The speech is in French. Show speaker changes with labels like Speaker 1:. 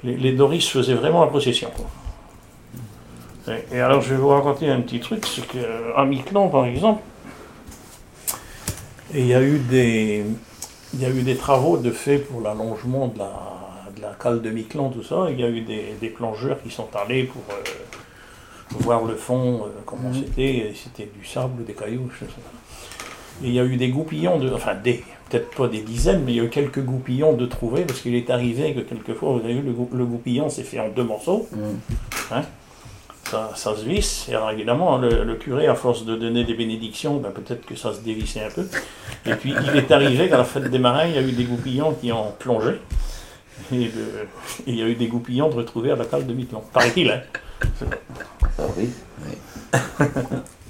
Speaker 1: les Doris faisaient vraiment la procession, quoi. Et alors je vais vous raconter un petit truc, c'est qu'à Miquelon par exemple, il y a eu des travaux de fait pour l'allongement de la cale de Miquelon, tout ça. Il y a eu des plongeurs qui sont allés pour voir le fond, comment c'était, et c'était du sable ou des cailloux, je sais pas. Et il y a eu des goupillons, peut-être pas des dizaines, mais il y a eu quelques goupillons de trouvés, parce qu'il est arrivé que quelquefois, vous avez vu, le goupillon s'est fait en 2 morceaux. Hein, ça se visse, et alors évidemment, le curé, à force de donner des bénédictions, peut-être que ça se dévissait un peu. Et puis, il est arrivé qu'à la fête des marins, il y a eu des goupillons qui ont plongé, et il y a eu des goupillons de retrouver à la cale de Miquelon. Paraît-il, hein.
Speaker 2: Ah oui.